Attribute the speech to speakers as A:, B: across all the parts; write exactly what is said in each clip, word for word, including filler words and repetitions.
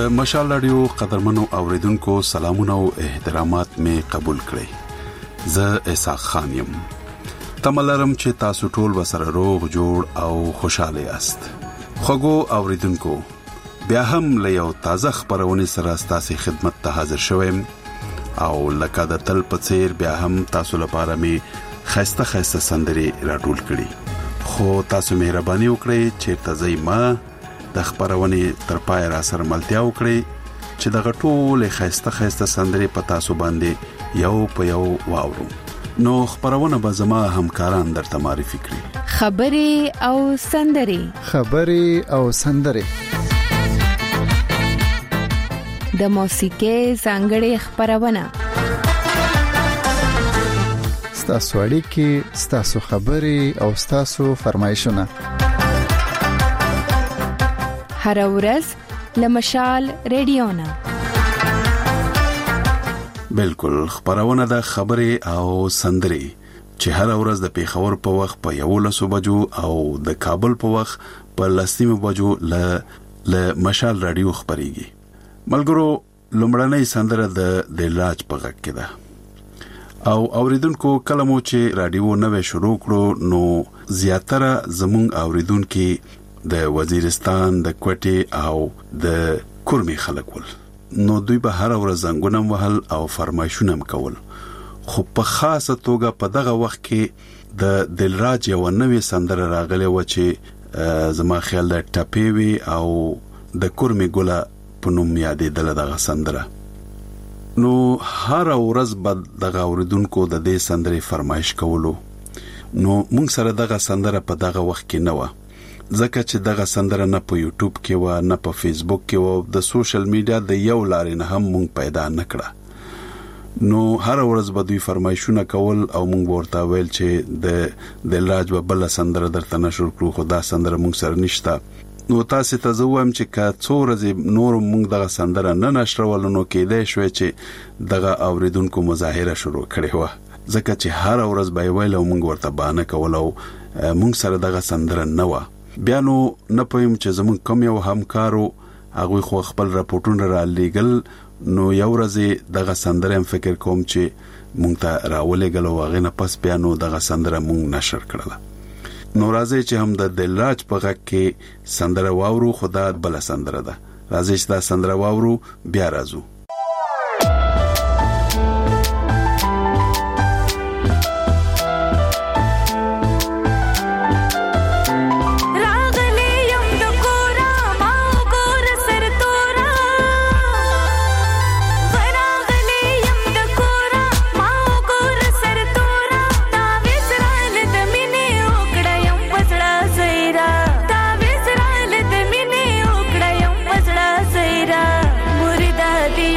A: د مشال رادیو قدرمنو اوریدونکو سلامونه او احترامات می قبول کړئ. زه اسحاق خان یم. تملرم چې تاسو ټول وسره روغ جوړ او خوشاله یاست. خوګو اوریدونکو بیا هم له یو تازه خبرونه سره ستاسو خدمت ته حاضر شوم او لکه د تل په څیر بیا هم تاسو لپاره می خسته خسته سندري راټول کړي. خو تاسو مهرباني وکړئ چې تازه ما د خبرونه تر پای را سره ملتیا وکړي چې د غټول خسته خسته سندري په تاسو باندې یو په یو واورو. نو خبرونه به زما همکاران درته معرفي کړي.
B: خبري او سندري
C: خبري او سندري
B: د موسیقي څنګهړي خبرونه
C: ستاسو اړیکې ستاسو خبري او ستاسو فرمایشونه
B: هر ورځ لمشال رادیو نه
A: بالکل خبرونه د خبرې او سندري چې هر ورځ د پیښور په وخت په یو لسو بجو او د کابل په وخت په لسنیمو بجو ل ل مشال رادیو خبريږي. ملګرو لومړنۍ سندره د دلراج په غږ کې ده او اوریدونکو کلمو چې رادیو نوې شروع کړو نو زیاتره زمونږ اوریدونکو د وزیرستان د کوټي او د کورمي خلک ول. نو دوی به هر ورځ زنګونه وهل او فرمایشونه کول. خو په خاصه توګه په دغه وخت کې د دلراج یو نوې سندره راغله و چې زما خیال د ټاپیوي او د کورمي ګولا په نوم یادېدل دغه سندره. نو هر ورځ به دغه اوریدونکو د دې سندرې فرمایش کولو. نو موږ سره دغه سندره په دغه وخت کې نه و ځکه چې دغه سندره نه په یوټیوب کې و نه په فیسبوک کې و د سوشل میډیا د یو لارې نه هم مونږ پیدا نکړه. نو هر ورځ به دوی فرمایشونه کول او مونږ ورته ویل چې د دلراج په بل سندره درته نشر کړو خو دا سندره مونږ سره نشته. نو تاسو ته زوم چې کا څو ورځې نور مونږ دغه سندره نه نشرول نو کېدای شوی چې دغه اوریدونکو مظاهره شروع کړي و ځکه چې هر ورځ به ویل او مونږ ورته باندې کول او مونږ سره دغه سندره نه و. بیا نو نه پویم چې زمون کوم یو همکارو هغه خو خپل راپورټونه را لېګل نو یو ورځ دغه سندره هم فکر کوم چې مونږ ته راولېګل او هغه نه پس بیا نو دغه سندره مونږ نشر کړله. نو راځي چې هم د دلراج په غږ کې سندره واورو خدا بل سندره ده. راځي چې دا سندره واورو بیا راځو.
D: دا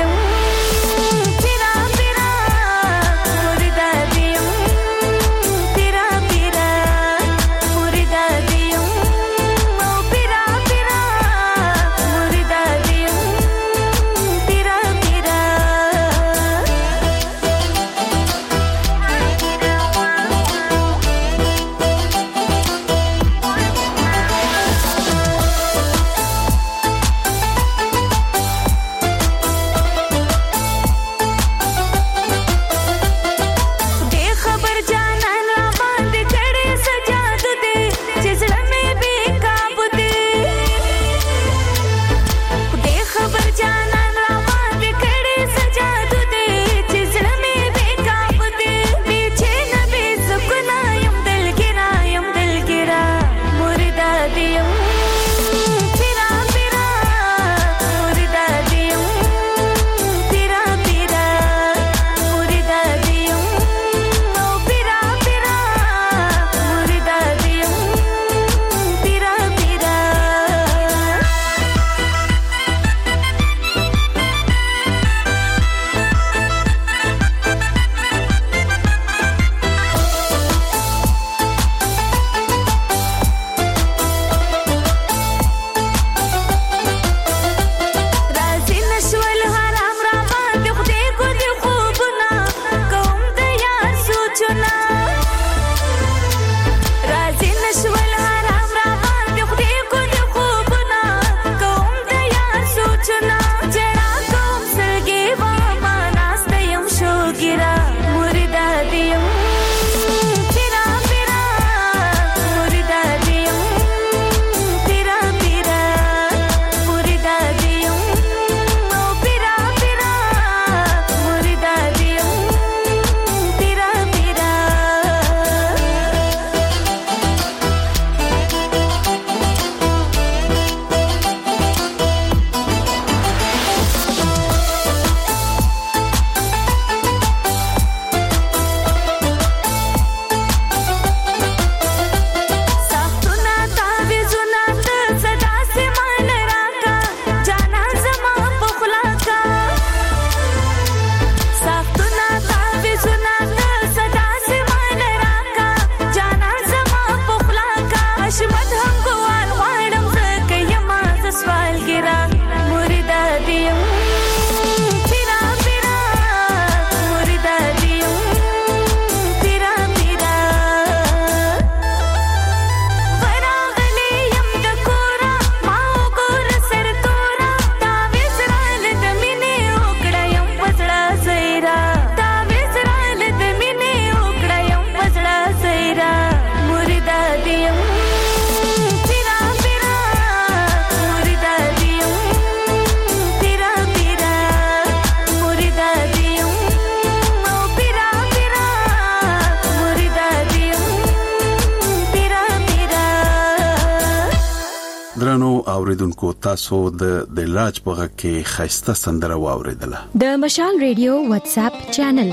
A: اوریدونکو تاسو د د لاج په غږ کې خسته سندره واوریدله
D: د مشال ریډیو واتس اپ چینل.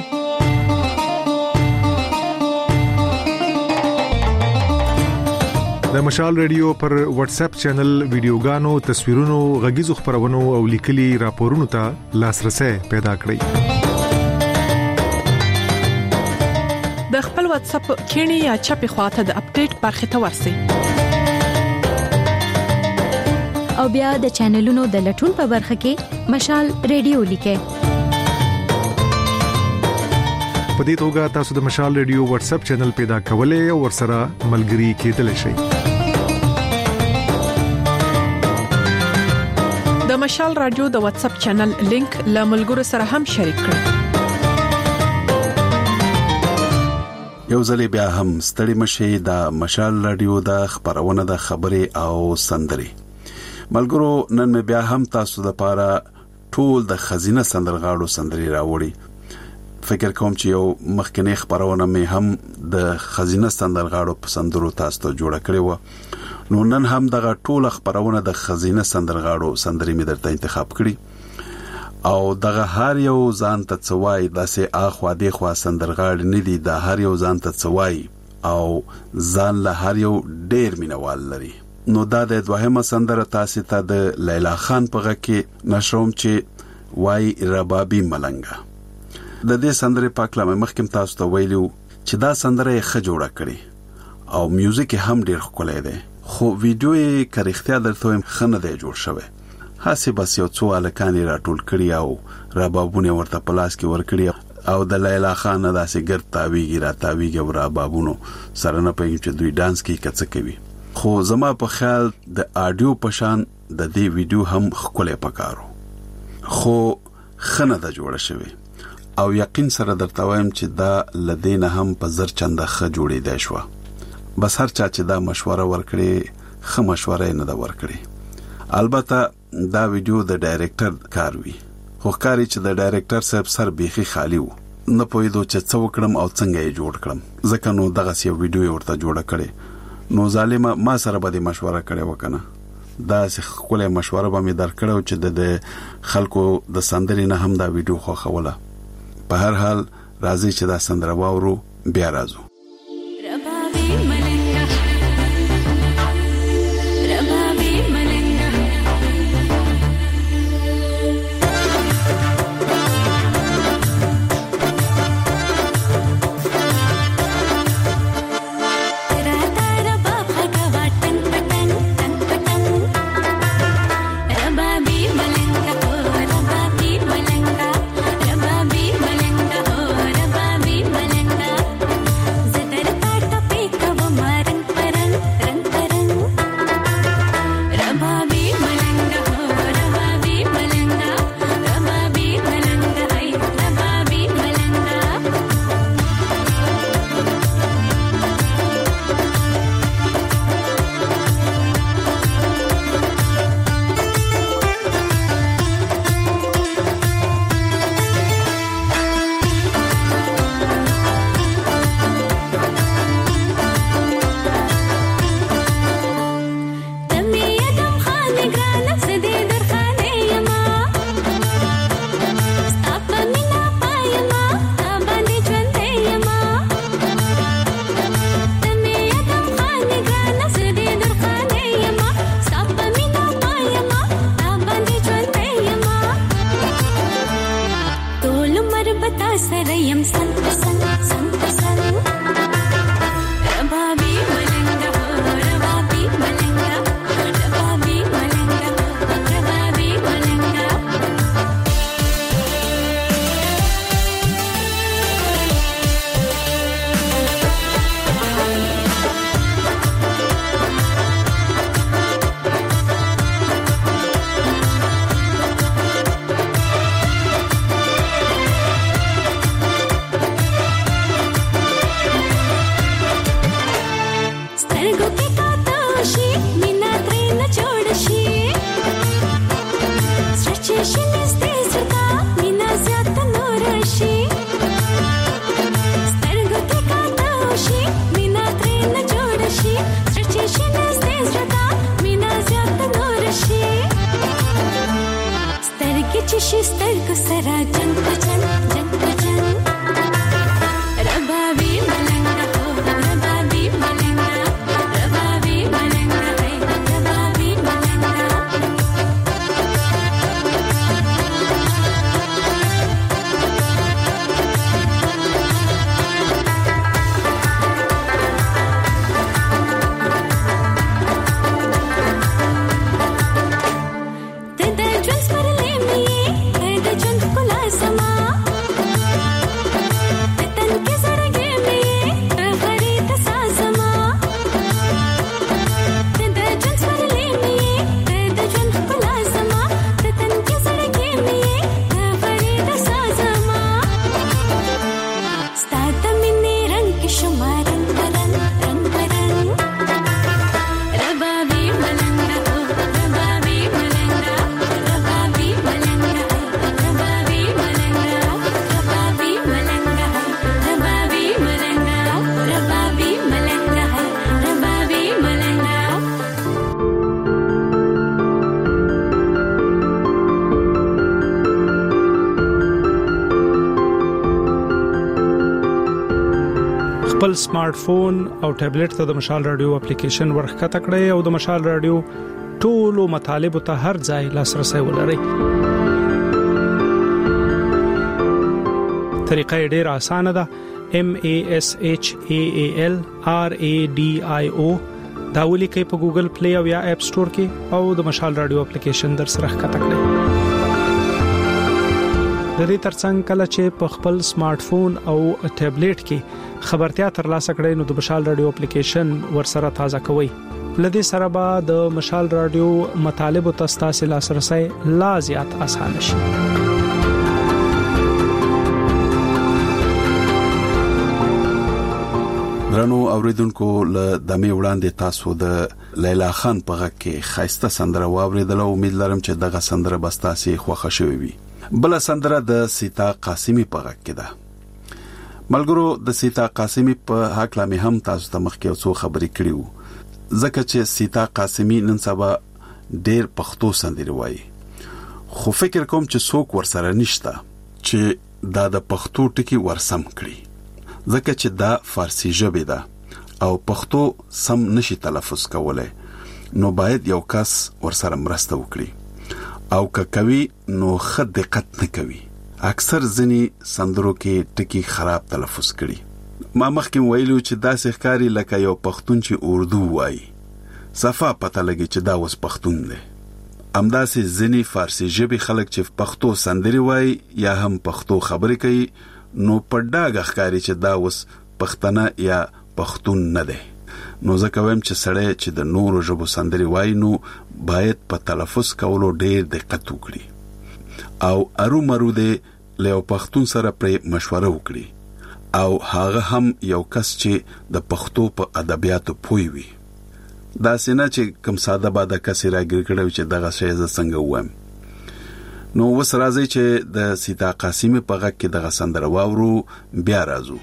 E: د مشال ریډیو پر واتس اپ چینل ویډیوګانو، تصویرونو، غږیزو خبرونو او لیکلي راپورونو ته لاسرسي پیدا کړئ.
F: د خپل واتس اپ کینی یا چپی خواته د اپډیټ برخه ته ورسئ
D: او بیا د چینلونو د لټون په برخه کې مشال ریډیو لیکئ.
E: په دې توګه تاسو د مشال ریډیو واتس اپ چینل پیدا کولای او ورسره ملګري کېدلی شئ.
F: د مشال رادیو د واتس اپ چینل لینک له ملګرو سره هم شریک کړئ.
A: یو ځل بیا هم ستړي مشي د مشال رادیو د خبرونه د خبرې او سندري. ملګرو نن مې بیا هم تاسو د پاره ټول د خزینه سندرغاړو سندري راوړي. فکر کوم چې یو مخکنی خبرونه مې هم د خزینه سندرغاړو په سندرو تاسو ته جوړ کړی و. نو نن هم دغه ټول خبرونه د خزینه سندرغاړو سندري مې درته انتخاب کړی او دغه هر یو ځان ته څوای داسې اخوا دی خوا سندرغاړي نه دي، د هر یو ځان ته څوای او ځان له هر یو ډیر مینوال لري. نو دا د دوهمه سندره تاسو ته د لیلا خان په غږ کې نشوم چې وای ربابي ملنګا. د دې سندره په کلمه مخکم تاسو ته ویلو چې دا سندره یې ښه جوړه کړې او میوزیک هم ډیر ښکلی دی، خو ویډیو یې کریختیا درته هم ښه نه دی جوړ شوی. هسې بس یو څو الکان راټول کړي او ربابونه ورته پلاس کې ورکړي او د لیلا خان داسې ګرد تاویږي را تاویږي او ربابونو سره نه پېږي چې دوی ډانس کوي کڅ کوي. خو زما په خیال د آډیو پشان د دې ویډیو هم ښکلی پکارو، خو خنه د جوړه شوی او یقین سره درته وایم چې دا لدینه هم په زر چنده ښه جوړې دی شو. بس هر چا چې دا مشوره ورکړي ښه مشوره نه دا ورکړي. البته دا ویډیو د ډایریکټر کار وی، خو ښکاري چې د ډایریکټر صاحب سر بیخي خالی وو، نه پوهېدو چې څه وکړم او څنګه یې جوړ کړم، ځکه نو دغسې یو ویډیو ورته جوړه کړې. نو ظالمه ما سره به د مشوره کړې وکنه، دا ښکلی مشوره به مې در کړو چې د خلکو د سندرې نه هم دا ویډیو خوښوله. په هر حال راځي چې دا سندره واورو بیا راځو.
G: شستر کو سرا جنگ جنگ جنگ جنگ ربابی ملنگا ہو ربابی ملنگا ربابی ملنگا ہے ربابی ملنگا
H: خپل سمارټ فون او ټابلیټ ته د مشال رادیو اپلیکیشن ورخته کړئ او د مشال رادیو ټولو مطالب ته هر ځای لاسرسي ولرئ. طریقه ډېره اسانه ده. M A S H A A L R A D I O دا ولیکئ په ګوګل پلی او یا اپ سٹور کې او د مشال رادیو اپلیکیشن در سره ښکته کړئ. د دې ترڅنګ کله چې په خپل سمارټ فون او ټابلیټ کې خبرتیا ترلاسه کړئ نو د مشال رادیو اپلیکیشن ورسره تازه کوئ. لدې سره به د مشال رادیو مطالب او تاسو لاسرسي لا زیات اسانه شي.
A: درنو اوریدونکو له دمه وړاندې تاسو د لیلا خان په غږ کې خاصه سندره واوریدل او امید لرم چې دغه سندره بستاسي خوښه شوي وي. بل سندره د سیتا قاسمی په غږ کې ده. ملګرو د سیتا قاسمی په حق لامه هم تاسو ته مخکې څو خبرې کړې وو ځکه چې سیتا قاسمی نن سبا ډېر پښتو سندري وایي خو فکر کوم چې څوک ورسره نشته چې دا د پښتو ټکی ورسم کړي ځکه چې دا فارسی ژبه ده او پښتو سم نشي تلفظ کولای نو باید یو کس ورسره مرسته وکړي او که کوي نو خد دقت نه کوي اکثر ځنی سندرو کې ټکی خراب تلفظ کړي. ما مخکې ویلو چې دا ښکاری لکه یو پښتون چې اردو وایي صفه پته لګي چې دا وس پښتون دی. امداسې ځنی فارسی ژبه خلک چې پښتو سندري وایي یا هم پښتو خبرې کوي نو په ډاګه ښکاری چې دا وس پښتنه یا پښتون نه دی. نو ځکه وایم چې سړی چې د نورو ژبو سندري وایي نو باید په تلفظ کولو ډېر دقت وکړي او ارو مرو دې له پښتون سره پر مشوره وکړي او هغه هم یو کس چې د پښتو په ادبیاتو پوي وي. دا سينه چې کوم ساده باده کس راګر کړو چې دغه شی ز څنګه وایم. نو وس راځي چې د سیتا قاسمی په غږ کې دغه سندره واورو بیا راځو.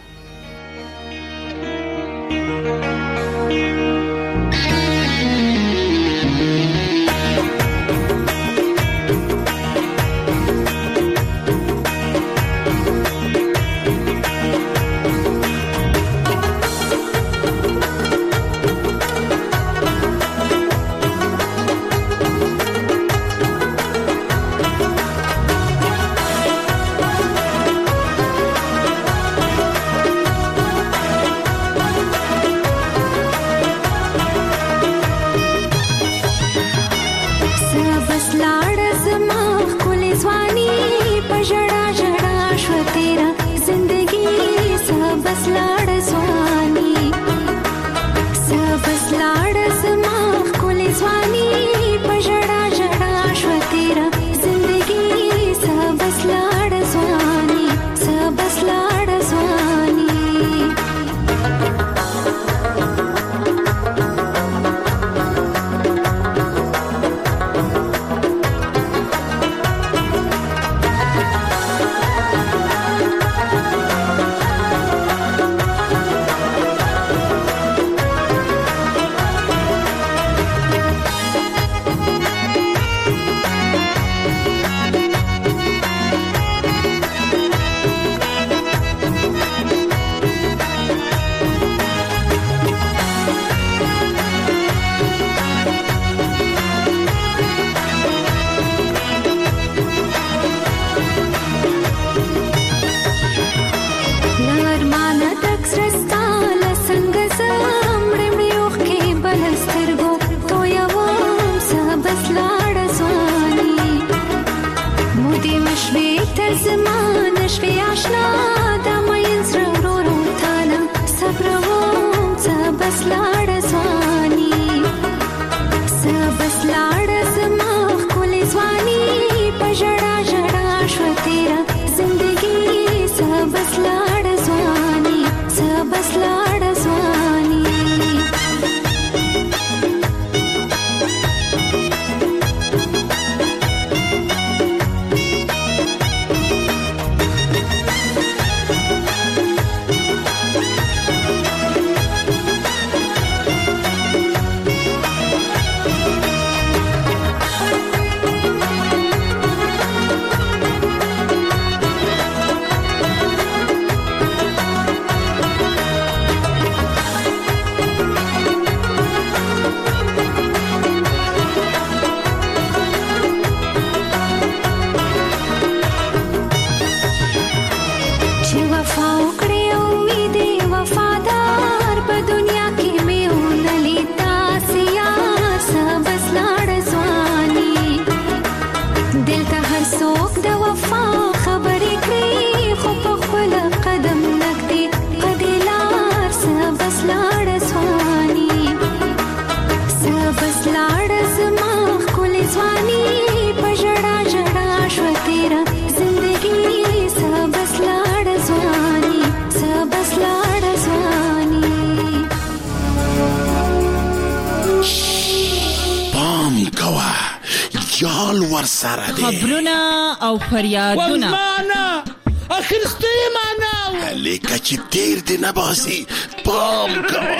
A: ور سره دي
I: خبرونه او فریادونه
J: ولمانه اخرستي معنا
A: لیکه چې تیر دی نه باسي پام کوه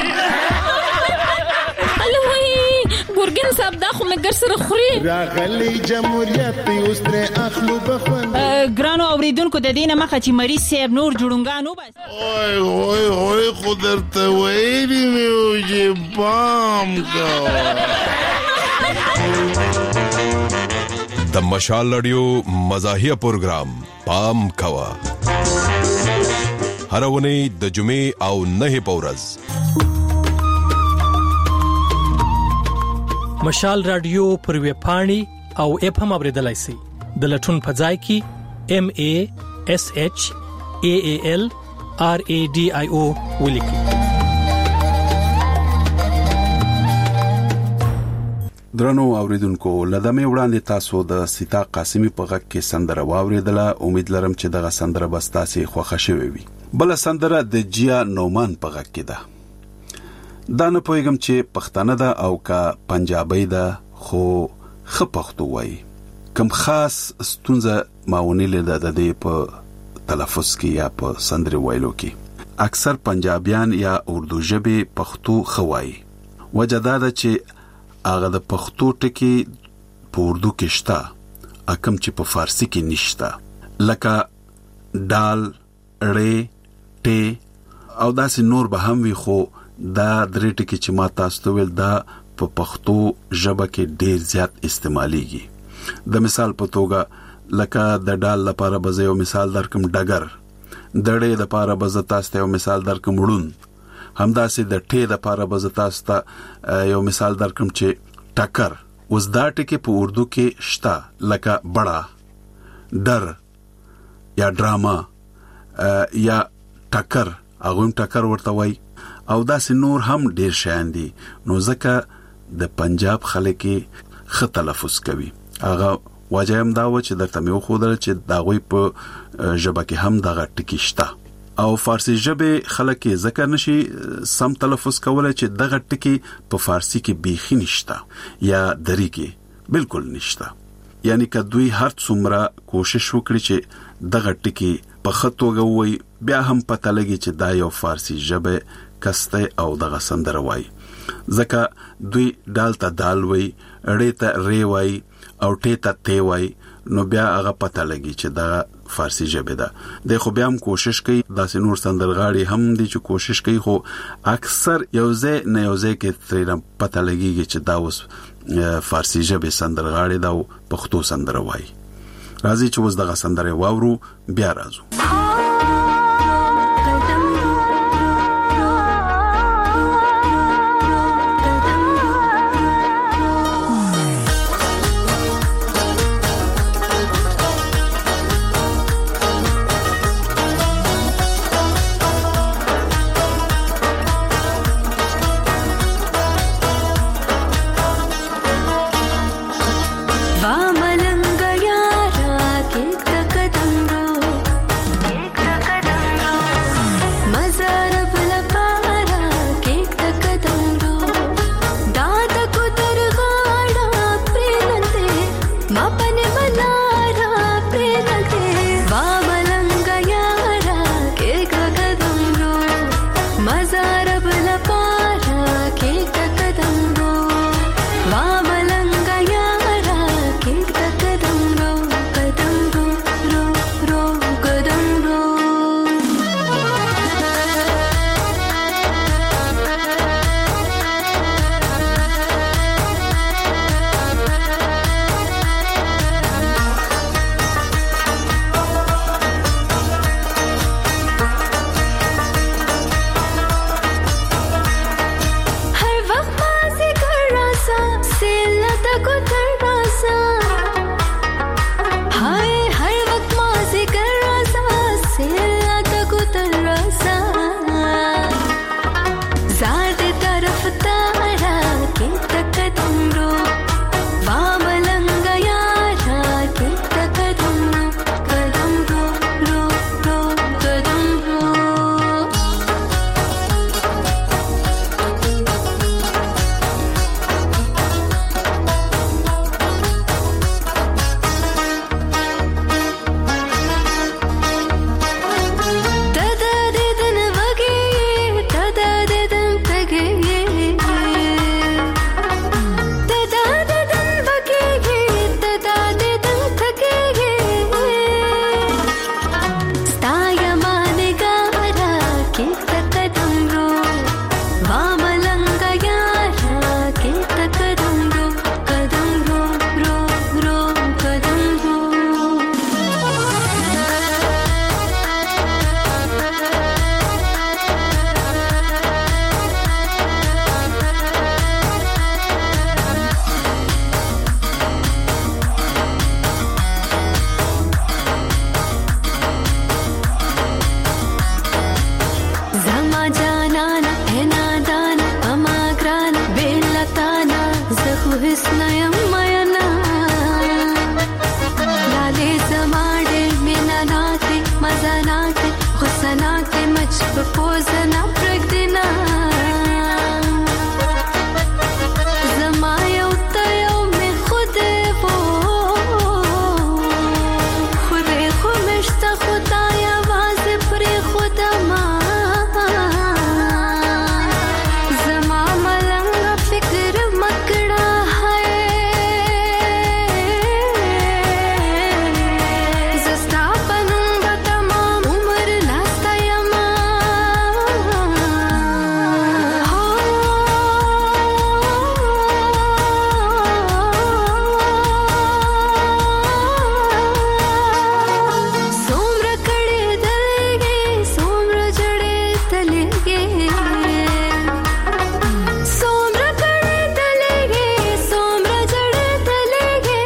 I: الوی ګورګین صاحب دا خو مګر سره خوري
J: راغلی جمهوریت اوس تر اخلو بخون
I: ګرانو اوریدونکو د دینه مخه چې مریض صاحب نور جوړونګانو بس
J: اوه اوه اوه قدرت ویلی میو چې پام کوه
K: د مشال رادیو مزاحیه پروگرام پام کوه هر ونی د جمعې او نه پورز
L: مشال رادیو پر وی پاڼي او اپ هم اوریدلای شي د لټون په ځای کې ام ا اس اچ ا ا ال ار ا ډي اي او ولیکي.
A: درنو اوریدونکو لدمه وړاندې تاسو د سیتا قاسمی په غږ کې سندره واوریدله. امید لرم چې دغه سندره به تاسو خوښه شوي وي. بل سندره د جیا نومان په غږ کې ده. دا نه پوهیږم چې پښتانه ده او کا پنجابی ده خو خ پښتو وایي. کوم خاص ستونزه ماونی لیده د دې په تلفظ کې یا په سندره وایلو کې. اکثر پنجابیان یا اردو ژبه پښتو خوایي. وجه دا ده چې هغه د پښتو ټکی په اردو کې شته اکم چې په فارسی کې نشته، لکه دال، ړې، ټې او داسې نور به هم وي، خو دا درې ټکي چې ما تاسو ته ویل دا په پښتو ژبه کې ډېر زیات استعماليږي. د مثال په توګه لکه د ډال لپاره به یو مثال درکم ډګر، د ړې لپاره به تاسو ته یو مثال درکم وړون، همداسې د ټې لپاره به تاسو ته یو مثال درکم چې ټکر. اوس دا ټکي په اردو کې شته لکه بڑا، ډر یا ډراما یا ټکر، هغه هم ټکر ورته وایي او داسې نور هم ډیر شیان دي. نو ځکه د پنجاب خلک خ تلفظ کوي. هغه وجه هم دا و چې درته مې وښودل چې دا غوي په ژبه کې هم دغه ټکی شته او فارسی ژبه خلک ذکر نشي سم تلفظ کولای چې دغه ټکی په فارسی کې بیخي نشته یا دری کې بالکل نشته. یعنی که دوی هر څومره کوشش وکړي چې دغه ټکی په خطوګه وي بیا هم پته لګي چې دا یو فارسی ژبه کسته او دغه سندره وای. ځکه دوی دال ته دال وای، ړې ته ری وای او ټې ته تی وای، نو بیا هغه پته لګي چې دا فارسی ژبه ده. د خو بیا هم کوشش کوي، داسې نور سندرغاړي هم دي چې کوشش کوي، خو اکثر یوځای نه یوځای کې ترې پته لګيږي چې دا اوس فارسی ژبه سندرغاړي دا پښتو سندره وای. راځي چې اوس دغه سندره واورو بیا راځو.
G: वा मलंग यारा के तकदंगो زما جانانا انادانا اما گرانا بلتانا زخو حسنا یم مینا لاله زما ډېر مینا ناکي مزه ناکي غصه ناکي مچ په پوزه نه پرګدنا زما یو ته یو می خود وو خود خو مشته خدای आवाज پر خدا ما زما ملنګ فکر مکړه ہے زستا پنوم تمام عمر ناستا یما सोमरा कड़े दलगे सोमरा जड़े तलगे सोमरा कड़े तलगे सोमरा जड़े तलगे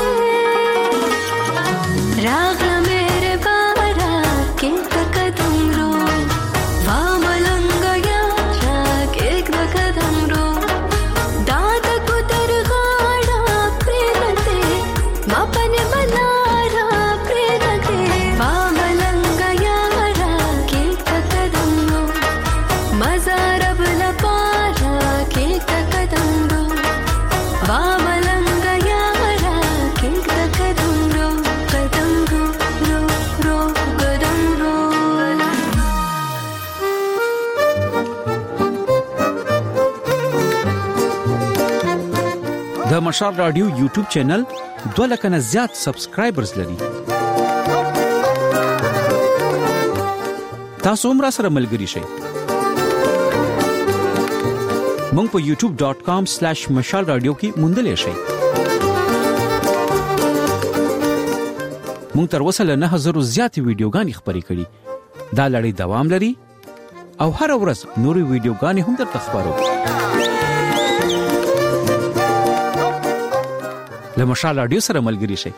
G: राग मेरे बारा के कदम रो वामलंग यारा के कदम रो दाद कुतर गाड़ा प्रेरते मापने बनारा प्रेरते वामलंग यारा के कदम रो मजा रब लपारा के कदम रो वामलंग यारा के कदम रो कदम रो रो रो कदम रो
M: د مشال رادیو یوټیوب چینل دوه لک نه زیات سبسکرایبرز لري. تاسو هم را سره ملګري شئ. مونږ په یوټیوب ډاٹ کام سلیش مشال رادیو کې موندلې شئ. مونږ تر اوسه له نه هزار زیاتې ویډیوګانې خپرې کړې. دا لړۍ دوام لري او هر ورځ نورې ویډیوګانې هم درته خپرو. له مشال رادیو سره ملګري شئ.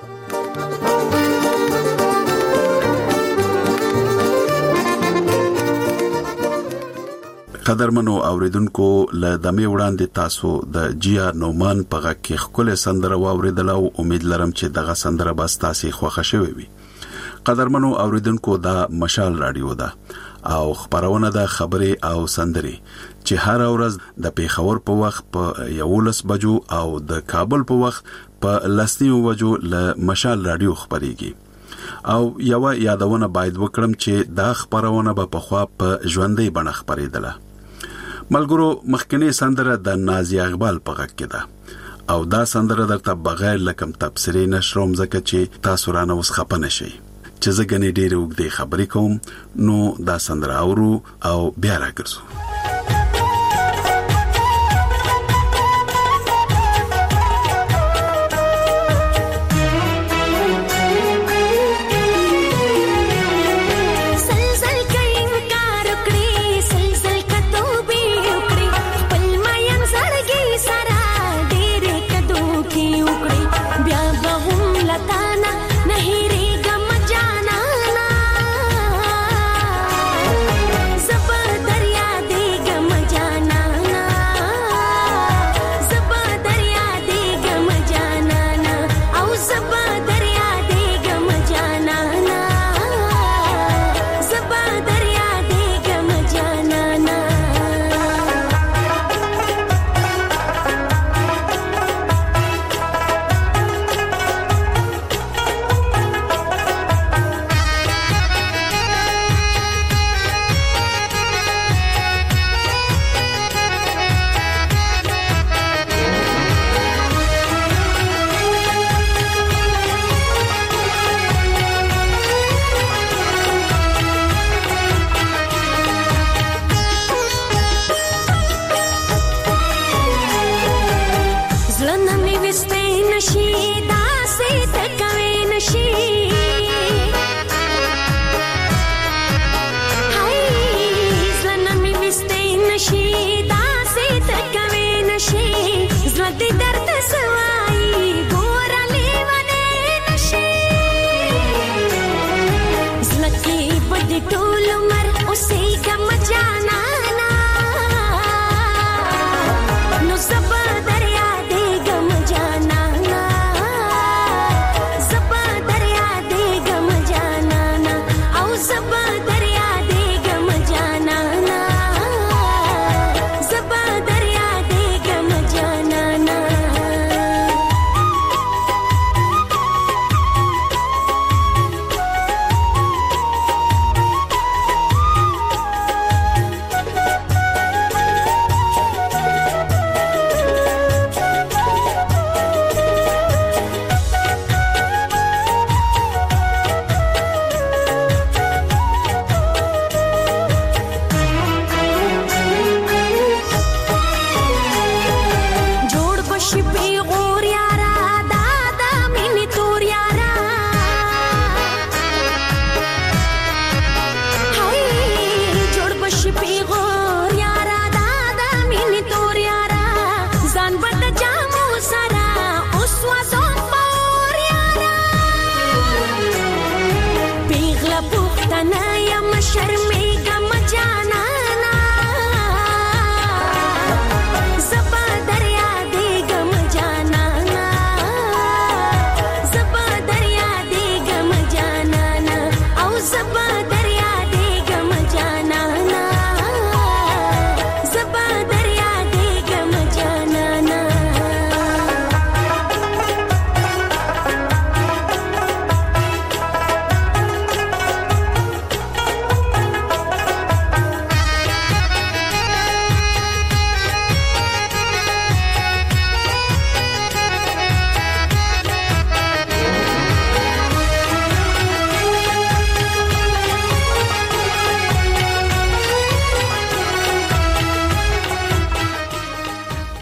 A: قدرمنو اوریدونکو له دمه وړاندې تاسو د جیا نومان په غږ کې خپل سندره واوریدل او امید لرم چې دغه سندره به تاسو خوښه شوي وي. قدرمنو اوریدونکو دا مشال رادیو ده او خبرونه د خبري او سندري چې هر ورځ د پیښور په وخت په یولس بجو او د کابل په وخت په لسنیو بجو له مشال رادیو خبريږي. او یو یادونه باید وکړم چې دا خبرونه به په خوا په ژوندۍ بڼه خبرېدله. ملګرو مخکنی سندره د نازي اقبال په غږ کې ده او دا سندره درته بغیر لکم تفسیری نشروم ځکه چې تاسو رانه اوس خپه نشئ چې زه غني ډېر وګړي خبرې کوم نو دا سندره اورو او بیا راګرځو.
G: दरिया दे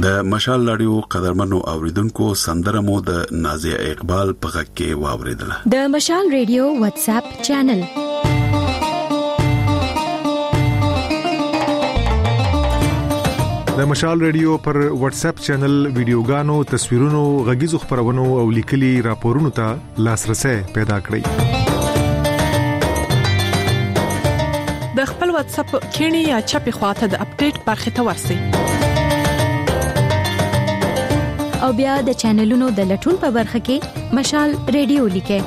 A: د مشال رادیو قدرمنو اوریدونکو سندره مو د نازیه اقبال په غږ کې واوریدله.
D: د مشال رادیو واتس اپ چینل
E: د مشال رادیو پر واتس اپ چینل ویډیوګانو، تصویرونو، غږیزو خبرونو او لیکلي راپورونو ته لاسرسي پیدا کړئ.
F: د خپل واتس اپ کینی یا چپی خواته د اپډیټ برخه ته ورسئ.
D: او بیا د چینلونو د لټون په برخه کې مشال رادیو لیکه.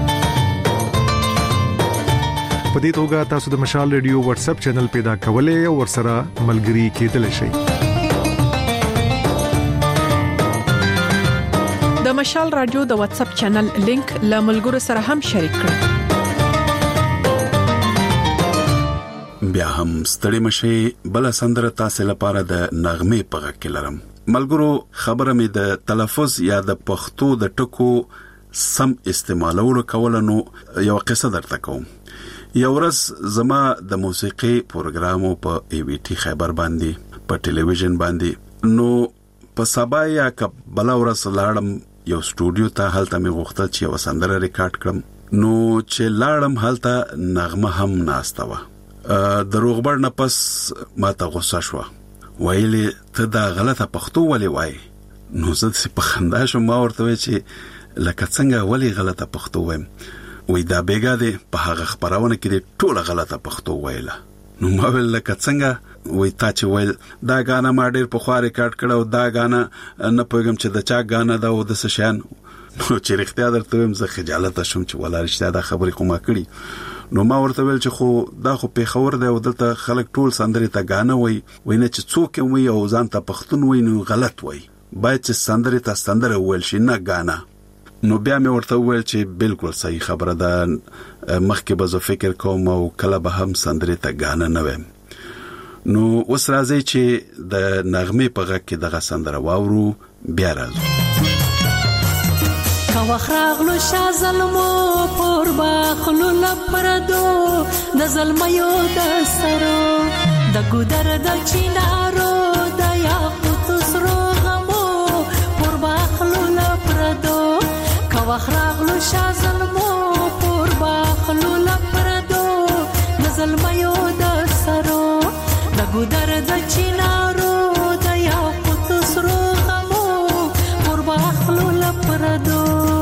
E: په دې توګه تاسو د مشال رادیو واتس اپ چینل پیدا کولای او ورسره ملګري کېدلی شئ.
F: د مشال رادیو د واتس اپ چینل لینک له ملګرو سره هم شریک کړئ.
A: بیا هم ستړي مشي، بل سندره تاسو لپاره د نغمه په غږ کې لرم. ملګرو، خبره مې د تلفظ یا د پښتو د ټکو سم استعمالولو کولنو یو قصه درته کوم. یو ورځ زما د موسیقي پروګرامو په ای وی ټی خیبر باندې په ټلویزیون باندې نو په سبا یا کبل ورځ لاړم یو سټوډیو ته. هلته مې غوښتل چې یو سندره ریکارډ کړم. نو چې لاړم هلته نغمه هم ناسته وه. د روغبړ نه پس ماته غوسه شوه، ویلې ته دا غلطه پښتو ولې وایي؟ نو زه داسې په خندا شوم. ما ورته وویل چې لکه څنګه ولې غلطه پښتو وایم؟ وایي دا بېګا دی په هغه خپرونه کې دی ټوله غلطه پښتو ویله. نو ما ویل لکه څنګه؟ وایي تا چې ویل دا غانا ما ډېر پخوا ریکارډ کړه او دا غانا نه پوهېږم چې د چا غانا ده او داسې شیان. نو چې رښتیا درته وایم زه خجالته شوم چې ولا رښتیا دا خبرې خو ما کړي. نو ما ورته ویل چې خو دا خو پیښور دی او دلته خلک ټول سندرې ته غانا وایي، وایي نه چې څوک یې وایي او ځان ته پښتون وایي نو غلط وایي، باید چې سندرې ته سندره وویل شي نه غانا. نو بیا مې ورته وویل چې بالکل صحیح خبره ده، مخکې به زه فکر کوم او کله به هم سندرې ته غانا نه وایم. نو اوس راځي چې د نغمې په غږ کې دغه سندره واورو، بیا راځو.
N: کاوخراغلو شا ظلمو پور باخلو لپردو د ظلمیو د سرو د ګودر د چینارو د یاقوت سرو غمو پور باخلو لپردو کاوخراغلو شا ظلمو پور باخلو لپردو د ظلمیو د سرو د ګودر د چینارو د یاقوت سرو غمو پور باخلو لپردو.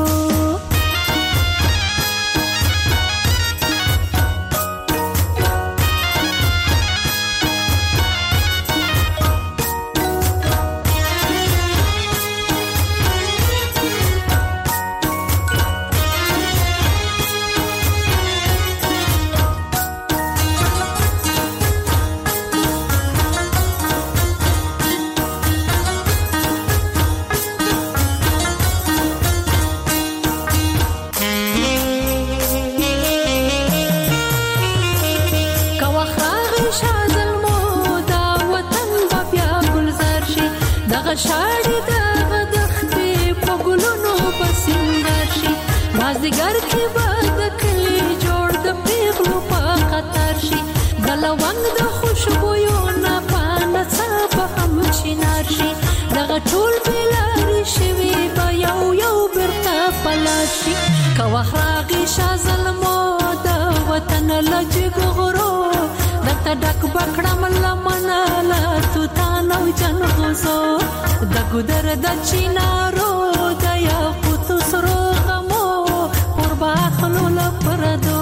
G: شاړې د دښتې په ګلونو بسنګر شي مازدیګر کې به د کلي جوړ د پیغلو په قطار شي د لونګ د خوشبویو نه پانه څه به هم چینار شي دغه ټول بېلارې شوي به یو یو بیرته پلار شي که وخت راغی شا ظلمو د وطن له جګو غرو درته ډک به کړم لمنه له توتان او جنغوزو د ګودر د چینارو د یاقوتو سرو غمو پر باخلو لپردو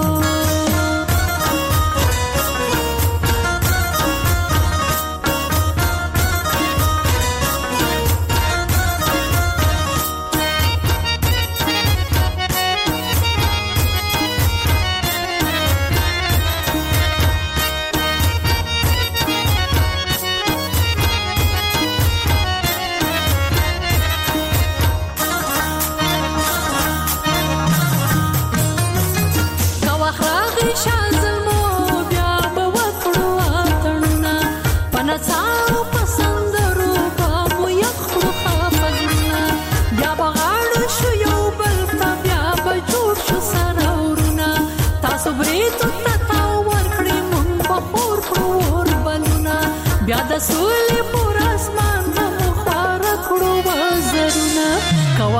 G: بیا د سولې پر اسمان زمو خوا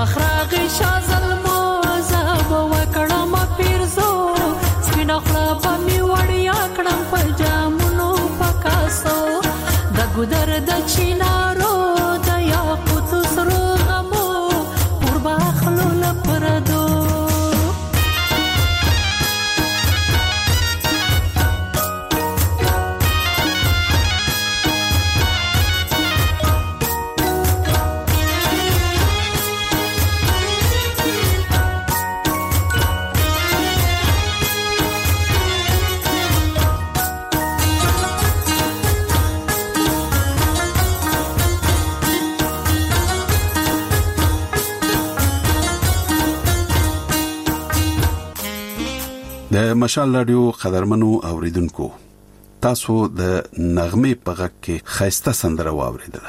N: وخراغي شازلمو زاب وکړم پیرزو سپینا خلا په می وړیا کړم په جامونو پکاسو د ګودر د چینارو د یاقوت سرو غمو پر باخلو لپردو
A: د مشال رادیو قدرمنو اوریدونکو تاسو د نغمه په غږ کې خاسته سندره واوریدله.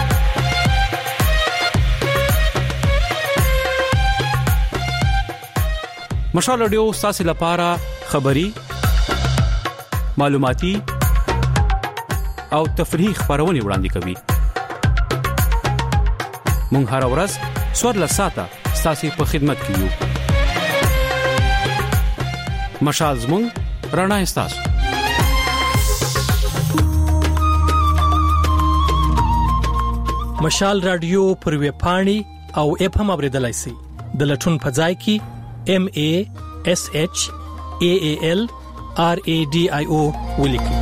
M: مشال رادیو تاسو لپاره خبری معلوماتي او تفریحي خبرونه وړاندې کوي. مونږ هر ورځ څوارلس ساعته تاسو په خدمت کې یو. مشال زمون رڼا استاسو.
L: مشال رادیو پر وی پاڼي او اپ هم اوریدلای شئ. د لټون په ځای کې ام ا اس اچ ا ا ال ار ا ډي آی او ولیکئ.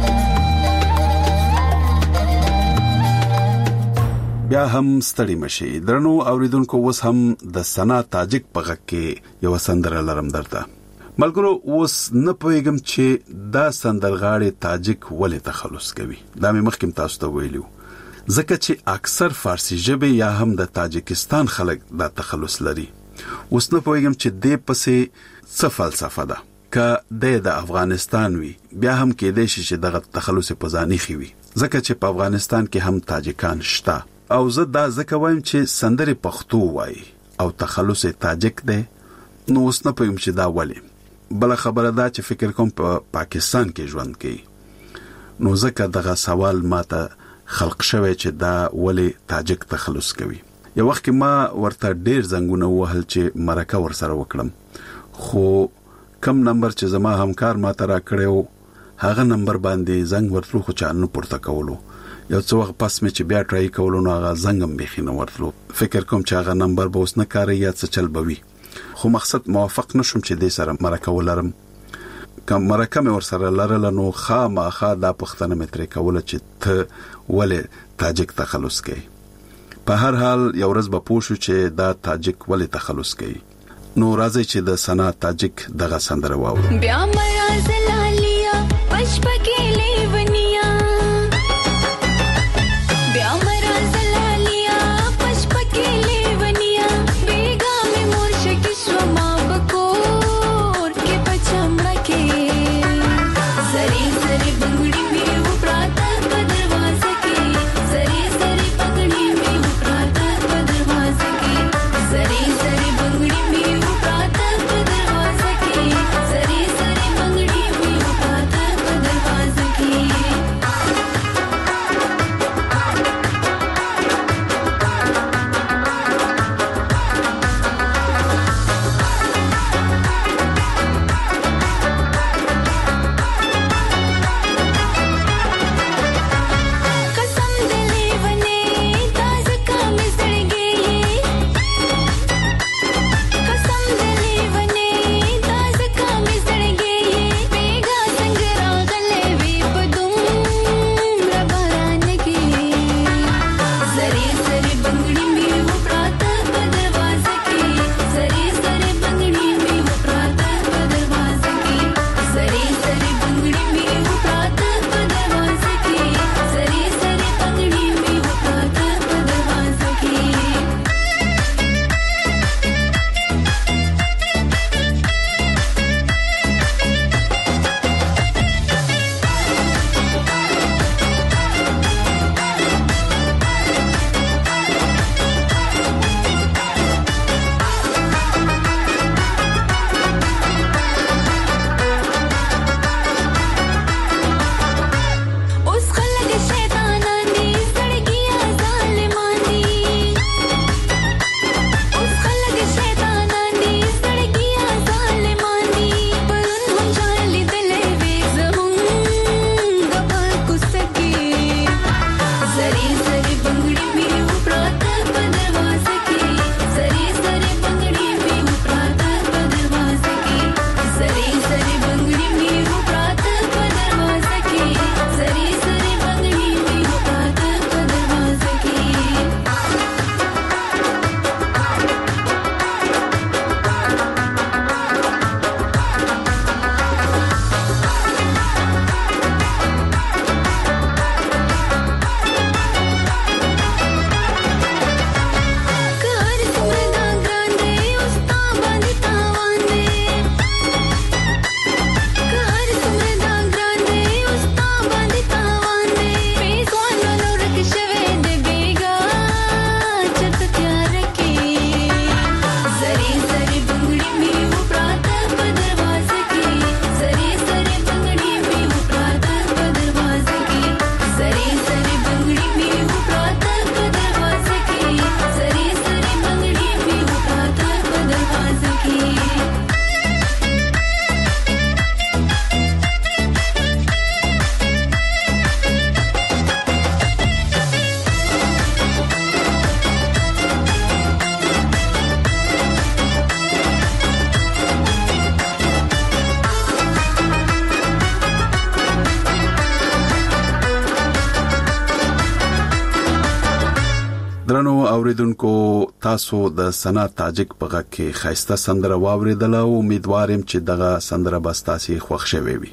A: بیا هم ستړي مشي درنو اوریدونکو اوس هم د سنا تاجک په غږ کې یو سندره لرم درته. ملګرو اوس نه پوهیږم چې دا سندرغاړي تاجک ولې تخلص کوي. دا مې مخکې تاسو ته ویلو ځکه چې اکثر فارسی ژبه یا هم د تاجکستان خلک دا تخلص لري. اوس نه پوهیږم چې دې پسې څه فلسفه ده. که د افغانستان وي بیا هم کې د شي دغه تخلص په ځاني خوي ځکه چې په افغانستان کې هم تاجکان شته او زه دا ځکه وایم چې سندره پښتو وای او تخلص تاجک ده. نو اوس نه پوهیم چې دا ولې. بل خبره دا چې فکر کوم په پا پاکستان کې ژوند کوي نو ځکه دغه سوال ماته خلق شوی چې دا ولې تاجک تخلص کوي. یو وخت ما ورته ډیر زنګونه وهل چې مرکه ور سره وکړم خو کم نمبر چې زما همکار ماته را کړو هغه نمبر باندې زنګ ورتلو خو چا نه پورته کولو. یو څو وخت پس مې چې بیا ټرای کولو نو هغه زنګم بخینه ورتلو. فکر کوم چې هغه نمبر به اوس نه کاری یا څه چل بوي خو مقصد موافق نشم چې دې سره مرکه ولرم. کوم مرکه مې ور سره لرل نو خامخا دا پښتنه مترې کوله چې ته ولې تاجک تخلص کوي. په هر حال یو ورځ به پوښو چې دا تاجک ولې تخلص کوي. نو راځي چې د سنا تاجک دغه سندره واورو.
O: بیا مرز لالیا پشپکې لیونیا بیا مرز لالیا پشپکې لیونیا بیگا می مرشک شما بکور کې پچمړه کې زری زری بنگړی می و پراته په دروازه کې زری زری پګړی می و پراته په دروازه کې زری زری بنگړی می و پراته په دروازه کې زری زری بنگړی می و پراته په دروازه
A: درنو اوریدونکو تاسو د سنا تاجک په غږ کې خاصه سندره واوریدل او امیدوارم چې دغه سندره به تاسو خوښ شوي وي.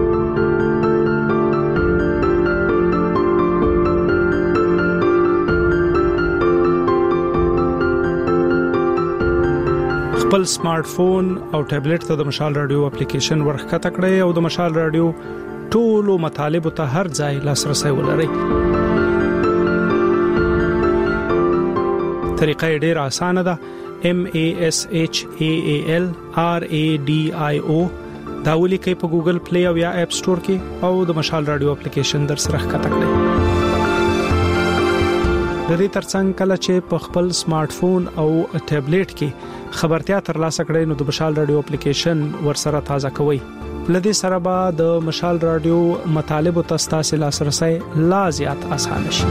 H: خپل سمارټ فون او ټابلیټ ته د مشال رادیو اپلیکیشن ورخکته کړئ او د مشال رادیو ټولو مطالب ته هر ځای لاسرسي ولرئ. طریقه ډیره اسانه ده. M A S H A A L R A D I O دا ولیکئ په ګوګل پلی او یا اپ سٹور کې او د مشال رادیو اپلیکیشن در سره ښکته کړئ. د دې ترڅنګ کله چې په خپل سمارټ فون او ټابلیټ کې خبرتیا ترلاسه کړئ نو د مشال رادیو اپلیکیشن ورسره تازه کوئ. لدې سره به د مشال رادیو مطالب او تاسو لاسرسي لا زیات اسانه شي.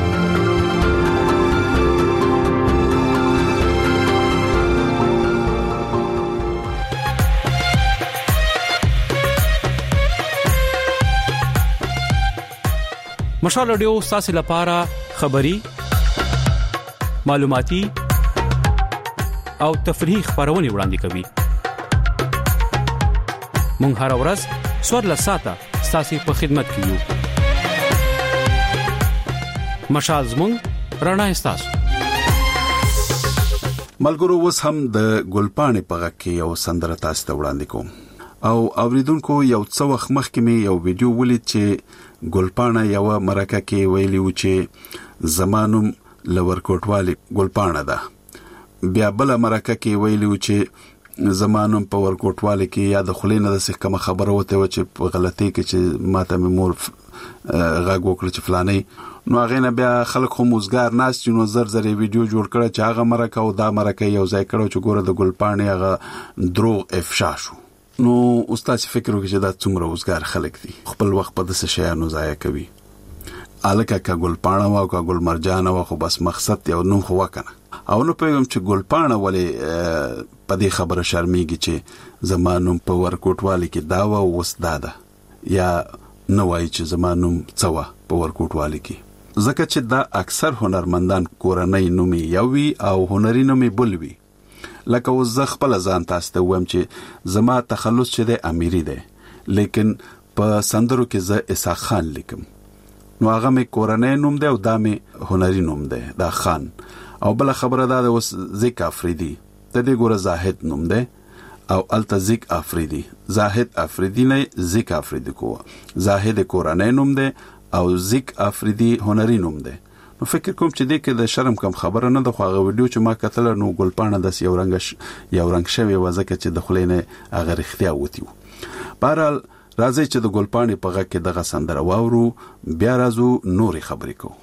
M: مشال رادیو تاسو لپاره خبری معلوماتي او تفریحي خبرونه وړاندې کوي. مونږ هر ورځ څوارلس ساعته تاسو په خدمت کې یو. مشال زموږ رڼا تاسو.
A: ملګرو اوس هم د ګلپانې په غږ کې یو سندره تاسو ته وړاندې کوم. او اوریدونکو یو څو وخت مخکې مې یو ویډیو ولید چې ګلپانه یو مرکه کې ویلی و چې زمانوم لورکوټوالي ګلپانه ده. بیا بل مرکه کې ویلی و چې زمانوم په ورکوټوالي کې یا د خلینو د څه کوم خبره وته و چې په غلطي کې چې ماته مې مور غاګ وکړ چې فلانه نو هغه نه بیا خلک هم وزګار ناس چې نو زر زر ویډیو جوړ کړ چې هغه مرکه او دا مرکه یو ځای کړو چې ګوره د ګلپانه هغه دروغ افشا شو. نو استاد فکر وکړي چې دا څومره وزګار خلک دي خپل وخت په دسه شیانو ضایع کوي. الکه کا ګلپانه او کا ګل مرجانه او خو بس مقصد یو نوم خو وکنه او نو پیغام چې ګلپانه ولې په دې خبره شرمېږي چې زمانوم په ورکوټوالي کې دا و وسداده یا نو وایي چې زمانوم څوا په ورکوټوالي کې ځکه چې دا اکثر هنرمندان کورنۍ نومي یوي او هنري نومي بلوي. لکه وز خپل ځان تاسو ته ویم چې زما تخلص چې د امیری ده لیکن په سندرو کې زه اسحاق خان لیکم نو هغه مې کورنۍ نوم ده او دا مې هنري نوم ده دا خان. او بل خبره دا ده وس ذک افریدي ته دې ګوره زاهد نوم ده او الته ذک افریدي زاهد افریدي نه ذک افریدي کو زاهد کورنۍ نوم ده او ذک افریدي هنري نوم ده. نو فکر کوم چې دې کې د شرم کم خبره نه ده خو هغه ویډیو چې ما کتل نو ګلپانه د یو رنګ یو رنګ شوی وځکه چې د خلینه هغه رښتیا وتیو. بهرحال راځي چې د ګلپانې په غږ کې دغه سندره واورو بیا راځو نوري خبرې کوو.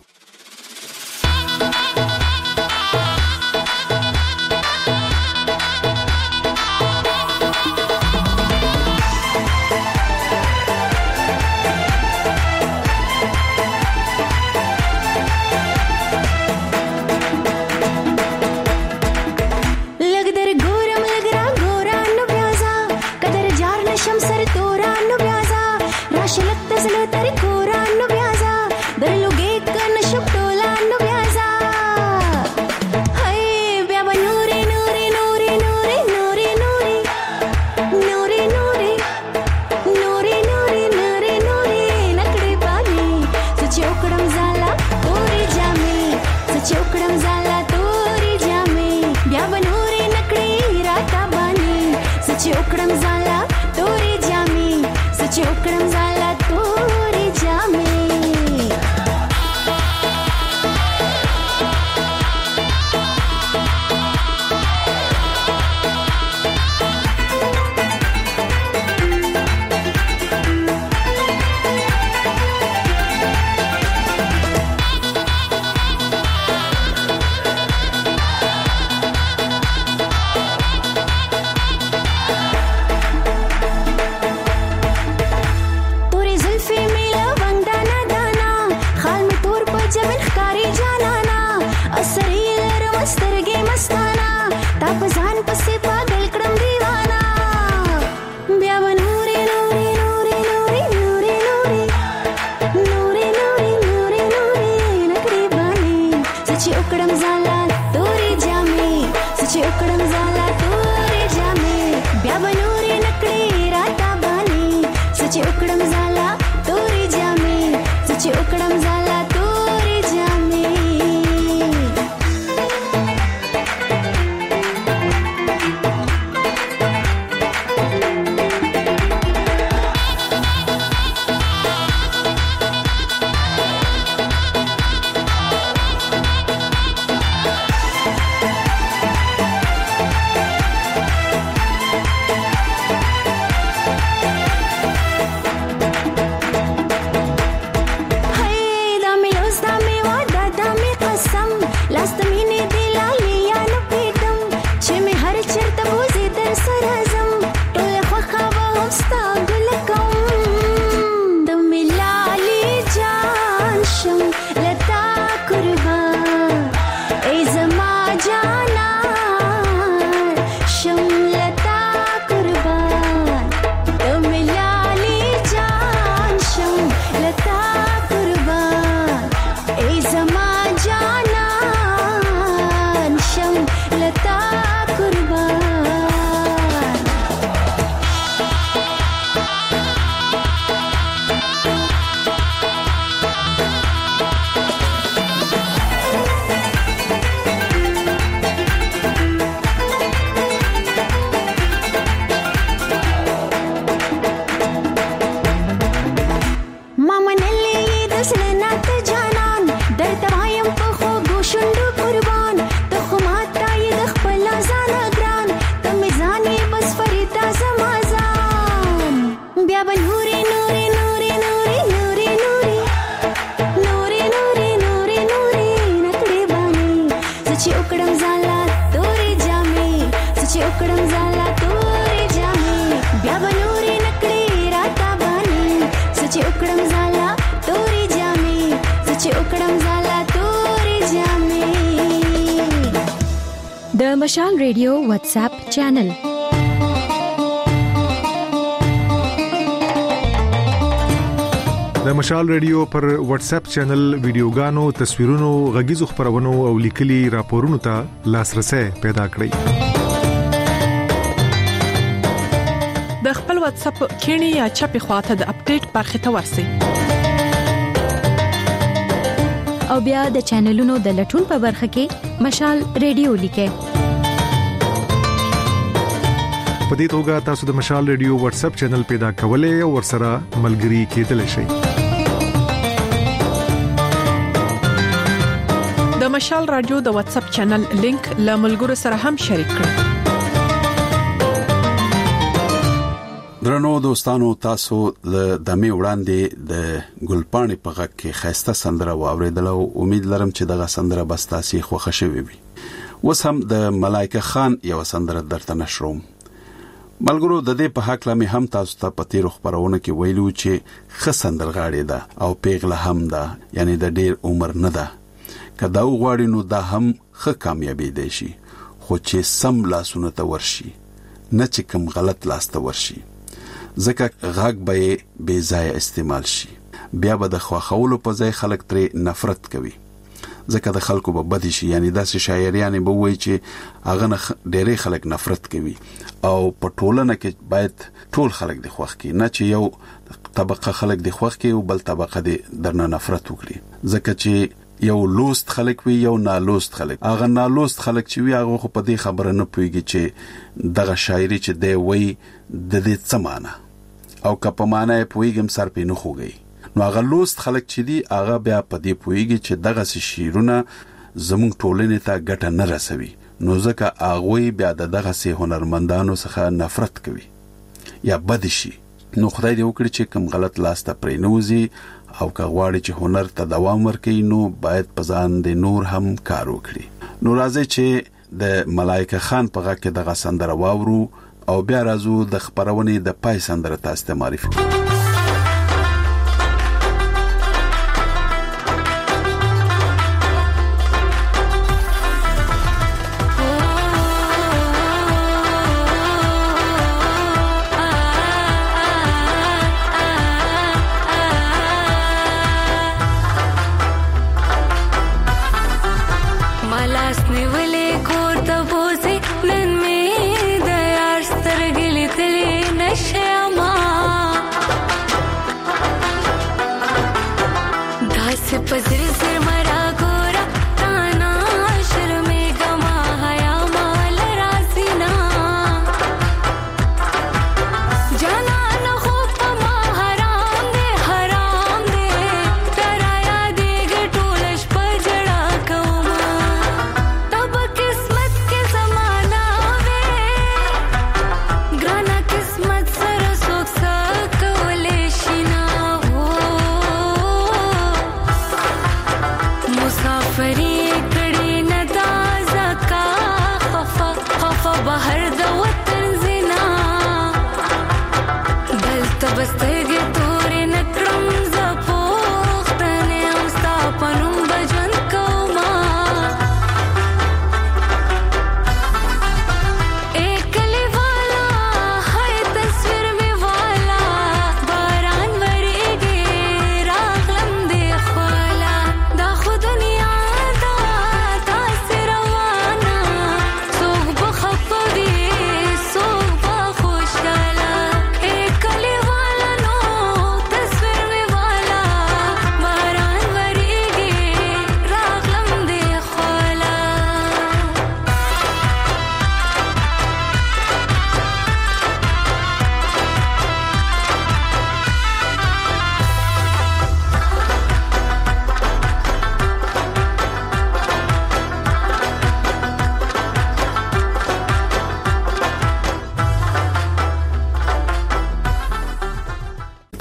O: چې وکړم ځان وکړم زالا تورې جامې سچ وکړم زالا تورې جامې بیا بنورې نکړې راتا باندې سچ وکړم زالا تورې جامې سچ وکړم زالا تورې جامې.
D: د مشال ریډیو واتس اپ چینل
E: د مشال ریډیو پر واتس اپ چینل ویډیوګانو تصویرونو غږیزو خبرونو او لیکلي راپورونو ته لاسرسي پیدا کړئ.
F: د خپل واتس اپ کینی یا چپی خواته د اپډیټ برخه ته ورسئ
D: او بیا د چینلونو د لټون په برخه کې مشال ریډیو لیکه.
E: په دې توګه تاسو د مشال ریډیو واتس اپ چینل پیدا کولای او ورسره ملګري کېدلی شئ.
F: د مشال رادیو د واتس اپ چینل لینک له ملګرو سره هم شریک کړئ.
A: درنو دوستانو تاسو د دمه وړاندې د ګلپاڼې په غږ کې خاسته سندره واوریدل او امید لرم چې دغه سندره بس تاسو خوښ شوي وي. اوس هم د ملایکه خان یو سندره درته نشروم. ملګرو د دې په حق لمه هم تاسو ته پتی روخ پرونه کې ویلو چې خسندرغاړي ده او پیغله هم ده یعنی د ډیر عمر نه ده. کدا وغواړي نو دا هم خه کامیابی دی شي خو چې سم لاسونه ته ورشي نه چې کوم غلط لاس ته ورشي ځکه غاګ به بے ځای استعمال شي بیا به د خواخولو په ځای خلک ترې نفرت کوي ځکه د خلکو به بد شي یعنی داسې شاعریان به وایي چې هغه ډېرې خلک نفرت کوي او په ټولنه کې باید ټول خلک د خوښ کی نه چې یو طبقه خلک د خوښ کی او بل طبقه د درنه نفرت وکړي ځکه چې یو لوست خلک وي یو نالوست خلک هغه نالوست خلک چې وي هغه خو په دې خبره نه پويږي چې دغه شاعري چې دی وایي د دې څه معنی او که په معنی پويږم سر په نه خوږي نو هغه لوست خلک چې دی هغه بیا په دې پويږي چې دغه شعرونه زموږ ټولنې ته ګټه نه رسوي نو ځکه هغه بیا دغه سي هنرمندانو څخه نفرت کوي یا بد شي نو خدای دې وکړي چې کوم غلط لاس ته پرېنوزي او که غواړي چې هنر ته دوام ورکړي نو باید په ځان د نور هم کار وکړي. نو راځي چې د ملایکه خان په غږ کې دغه سندره واورو او بیا راځو د خبرونې د پای سندره تاسو ته معرفي کوم.
O: دا خو دنیا دا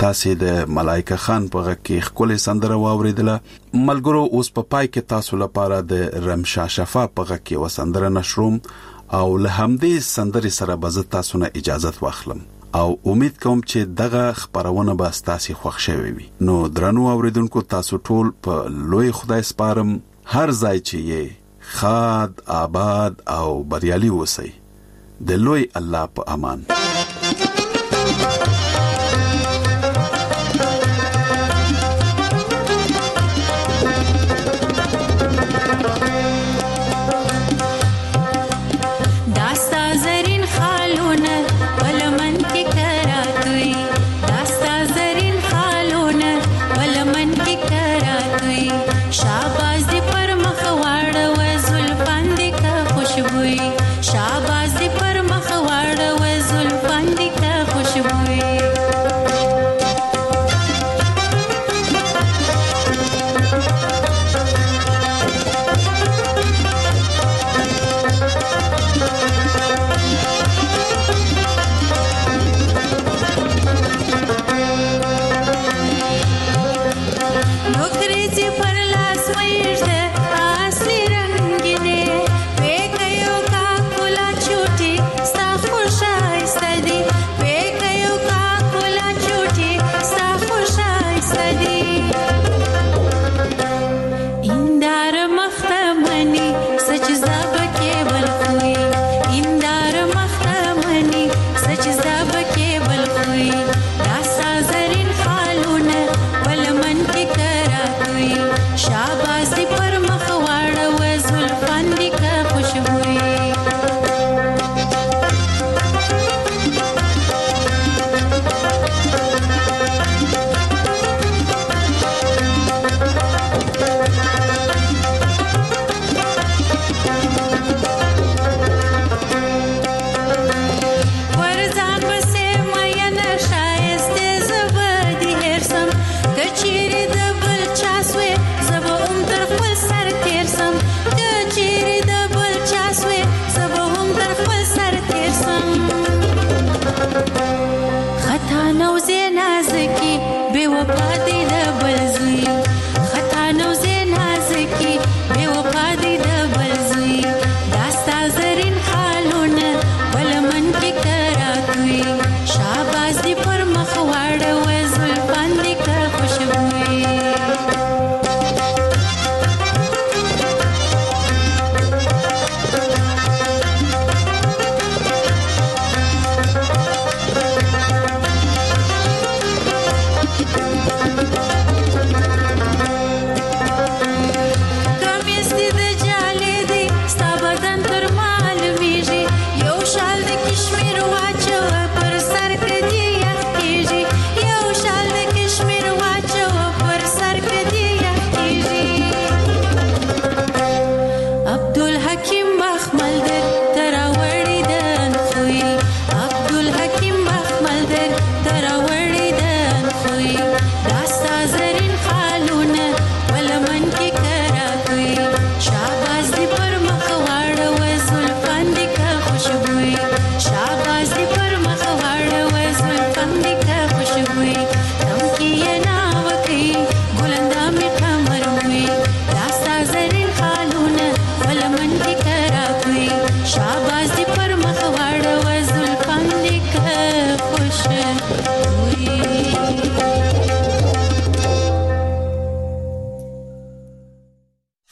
A: تاسو د ملائکه خان په غږ کې خپل سندره واوریدله. ملګرو اوس په پای کې تاسو لپاره د رمشا شفا په غږ کې وسندره نشروم او له همدې سندرې سره به زه تاسو نه اجازه واخلم او امید کوم چې دغه خبرونه به تاسو خوښ شوي وي. نو درنو اوریدونکو تاسو ټول په لوی خدای سپارم، هر ځای چې یې خاد آباد او بریالي اوسئ. د لوی الله په امان.